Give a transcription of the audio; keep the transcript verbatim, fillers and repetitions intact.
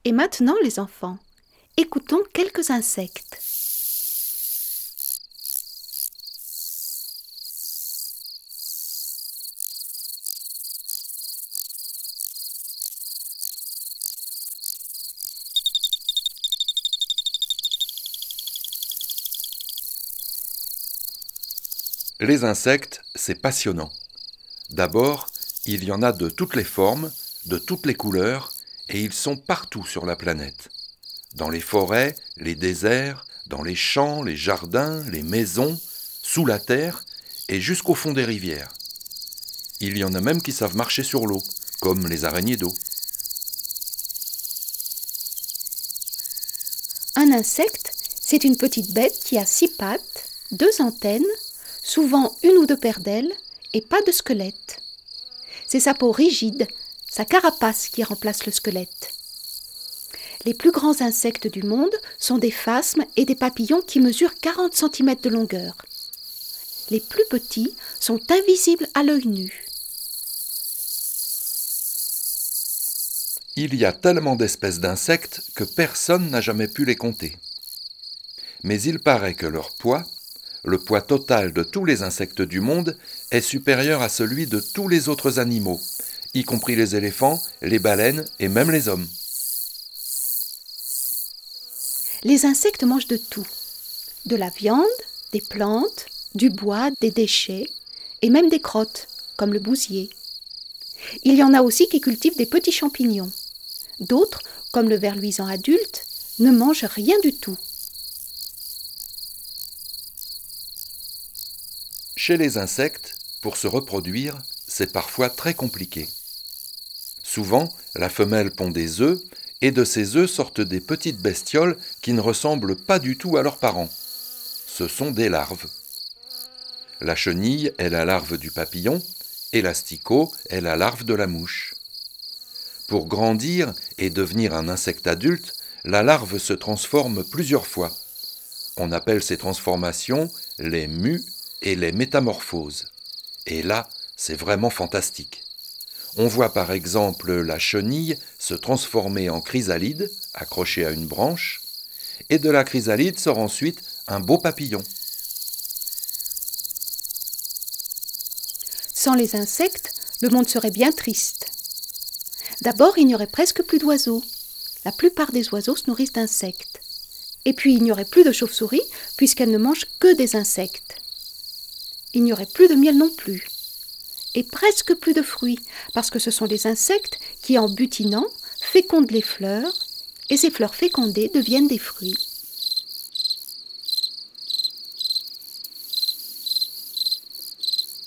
Et maintenant, les enfants, écoutons quelques insectes. Les insectes, c'est passionnant. D'abord, il y en a de toutes les formes, de toutes les couleurs, et ils sont partout sur la planète. Dans les forêts, les déserts, dans les champs, les jardins, les maisons, sous la terre et jusqu'au fond des rivières. Il y en a même qui savent marcher sur l'eau, comme les araignées d'eau. Un insecte, c'est une petite bête qui a six pattes, deux antennes, souvent une ou deux paires d'ailes et pas de squelette. C'est sa peau rigide, sa carapace qui remplace le squelette. Les plus grands insectes du monde sont des phasmes et des papillons qui mesurent quarante centimètres de longueur. Les plus petits sont invisibles à l'œil nu. Il y a tellement d'espèces d'insectes que personne n'a jamais pu les compter. Mais il paraît que leur poids, le poids total de tous les insectes du monde, est supérieur à celui de tous les autres animaux, y compris les éléphants, les baleines et même les hommes. Les insectes mangent de tout. De la viande, des plantes, du bois, des déchets et même des crottes, comme le bousier. Il y en a aussi qui cultivent des petits champignons. D'autres, comme le ver luisant adulte, ne mangent rien du tout. Chez les insectes, pour se reproduire, c'est parfois très compliqué. Souvent, la femelle pond des œufs et de ces œufs sortent des petites bestioles qui ne ressemblent pas du tout à leurs parents. Ce sont des larves. La chenille est la larve du papillon et l'asticot est la larve de la mouche. Pour grandir et devenir un insecte adulte, la larve se transforme plusieurs fois. On appelle ces transformations les mues et les métamorphoses. Et là, c'est vraiment fantastique. On voit par exemple la chenille se transformer en chrysalide, accrochée à une branche, et de la chrysalide sort ensuite un beau papillon. Sans les insectes, le monde serait bien triste. D'abord, il n'y aurait presque plus d'oiseaux. La plupart des oiseaux se nourrissent d'insectes. Et puis, il n'y aurait plus de chauves-souris, puisqu'elles ne mangent que des insectes. Il n'y aurait plus de miel non plus. Et presque plus de fruits, parce que ce sont les insectes qui, en butinant, fécondent les fleurs, et ces fleurs fécondées deviennent des fruits.